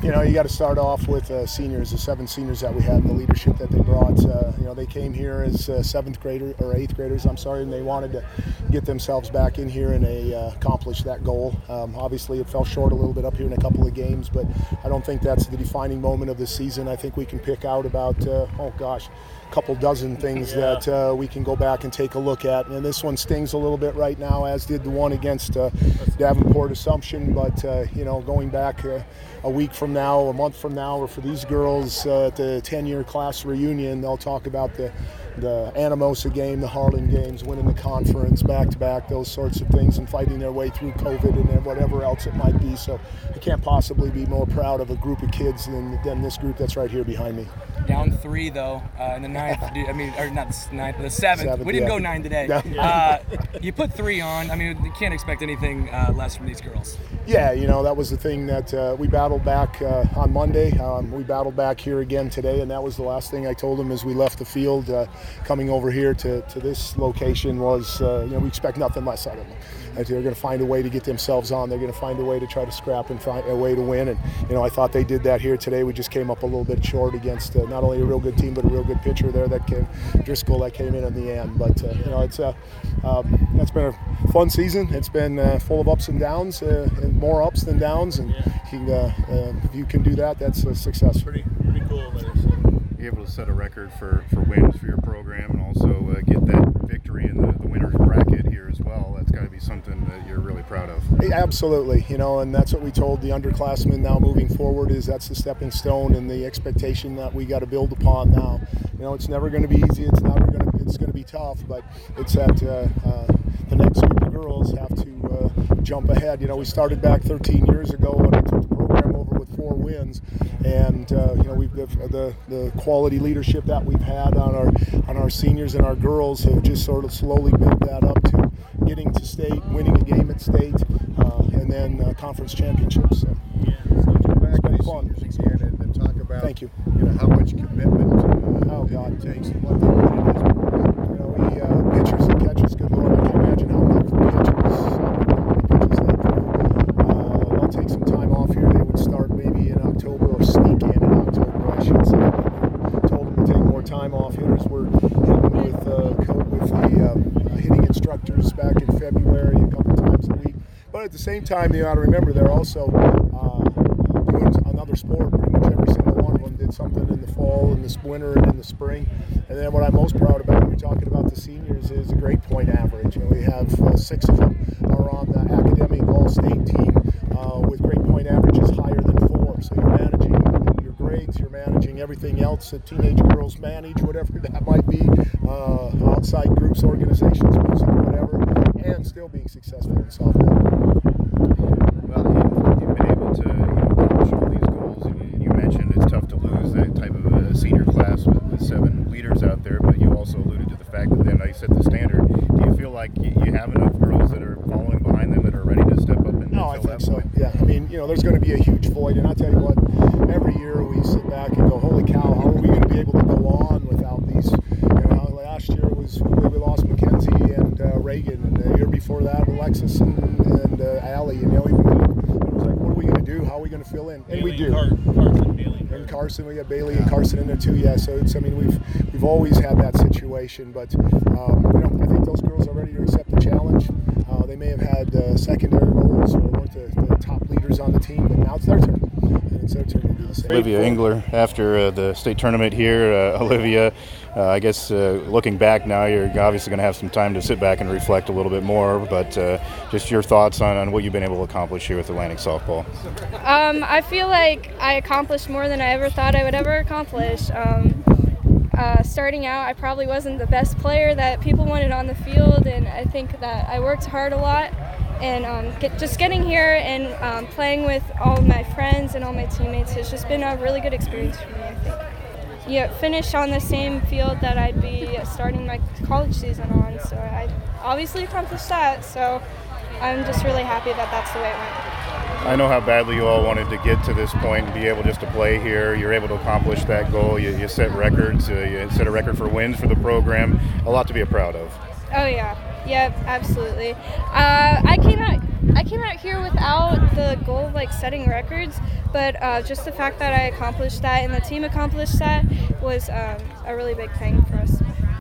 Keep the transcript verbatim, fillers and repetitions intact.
you know, you got to start off with uh, seniors, the seven seniors that we had, and the leadership that they brought. Uh, you know, they came here as uh, seventh grader or eighth graders, I'm sorry, and they wanted to get themselves back in here and they uh, accomplish that goal. Um, obviously, it fell short a little bit up here in a couple of games, but I don't think that's the defining moment of the season. I think we can pick out about, uh, oh gosh, a couple dozen things yeah. that uh, we can go back and take a look at. And this one stings a little bit right now, as did the one against uh, Davenport Assumption. But, uh, you know, going back uh, a week from now, a month from now, or for these girls uh, at the ten-year class reunion, they'll talk about the the Anamosa game, the Harlan games, winning the conference back-to-back, those sorts of things, and fighting their way through COVID and whatever else it might be. So I can't possibly be more proud of a group of kids than, than this group that's right here behind me. Down three, though, uh, in the ninth, I mean, or not the ninth, the seventh. Seventh we didn't yeah. go nine today. Yeah. Uh, you put three on. I mean, you can't expect anything uh, less from these girls. Yeah, you know, that was the thing that uh, we battled back uh, on Monday. Um, we battled back here again today, and that was the last thing I told them as we left the field. Uh, coming over here to, to this location was, uh, you know, we expect nothing less out of them. And they're going to find a way to get themselves on. They're going to find a way to try to scrap and find a way to win. And, you know, I thought they did that here today. We just came up a little bit short against uh, not only a real good team, but a real good pitcher there that came, Driscoll, that came in in the end. But, uh, you know, it's uh, um, it's been a fun season. It's been uh, full of ups and downs, uh, and more ups than downs. And yeah. he, uh, uh, if you can do that, that's a success. Pretty, pretty cool. Be able to set a record for, for wins for your program, and also uh, get that victory in the, the winner's bracket here as well. That's got to be something that you're really proud of. Absolutely, you know, and that's what we told the underclassmen now moving forward, is that's the stepping stone and the expectation that we got to build upon now. You know, it's never going to be easy. It's never going to. It's going to be tough, but it's that uh, uh, the next group of girls have to uh, jump ahead. You know, we started back thirteen years ago, and I took the program over with four wins, and uh, you know, we've the, the the quality leadership that we've had on our on our seniors and our girls have just sort of slowly built that up to getting to state, winning a game at state, uh, and then uh, conference championships. So, yeah, so come back to these fun. seniors again and, and talk about Thank you. You know, how much commitment uh, oh, God. it takes and what they put in this program. You know, we uh, pitchers and catchers, good Lord, I can't imagine how many pitchers, how many pitches they throw. Uh, they'll take some time off here. They would start maybe in October, or sneak in in October, I should say. We told them to take more time off. Hitters were hitting with, uh, with the uh, hitting instructors back in February a couple times a week. But at the same time, you got to remember they're also uh, doing another sport. Pretty much every single one of them did something in the fall, in the winter, and in the spring. And then what I'm most proud about when you're talking about the seniors is a grade point average. You know, we have uh, six of them are on the academic all-state team uh, with grade point averages higher than four. So you're managing your grades, you're managing everything else that teenage girls manage, whatever that might be, uh, outside groups, organizations, music, whatever, and still being successful in softball. Well, you, you've been able to you know, accomplish all these goals, and you mentioned it's tough to lose that type of a senior class with, with seven leaders out there, but you also alluded to the fact that then they set the standard. Do you feel like you, you have enough girls that are following behind them that are ready to step up and No, I fill think that so. void? Yeah, I mean, you know, there's going to be a huge void, and I tell you what, every year we sit back and go, holy cow, how are we going to be able to go on without these? You know, last year was we lost Mackenzie and uh, Reagan, and the year before that, Alexis and, and uh, Allie. You know, even it was like, what are we going to do? How are we going to fill in? And Bailey we do. Car- Carson, Bailey. And Carson, we got Bailey and Carson in there too. Yeah, so it's. I mean, we've we've always had that situation, but um, you know, I think those girls are ready to accept the challenge. Uh, they may have had uh, secondary roles or weren't the, the top leaders on the team, but now it's their turn. And it's their turn to do the same. Olivia Engler, after uh, the state tournament here, uh, Olivia, uh, I guess uh, looking back now, you're obviously going to have some time to sit back and reflect a little bit more, but uh, just your thoughts on, on what you've been able to accomplish here with Atlantic Softball. Um, I feel like I accomplished more than I ever thought I would ever accomplish. Um, uh, starting out, I probably wasn't the best player that people wanted on the field, and I think that I worked hard a lot. And um, get, just getting here and um, playing with all of my friends and all my teammates has just been a really good experience for me, I think. Yeah, finish on the same field that I'd be starting my college season on, so I obviously accomplished that, so I'm just really happy that that's the way it went. I know how badly you all wanted to get to this point and be able just to play here. You're able to accomplish that goal. You, you set records. Uh, you set a record for wins for the program. A lot to be proud of. Oh, yeah. Yep, absolutely. Uh, I came out I came out here without the goal of like setting records, but uh, just the fact that I accomplished that and the team accomplished that was um, a really big thing for us.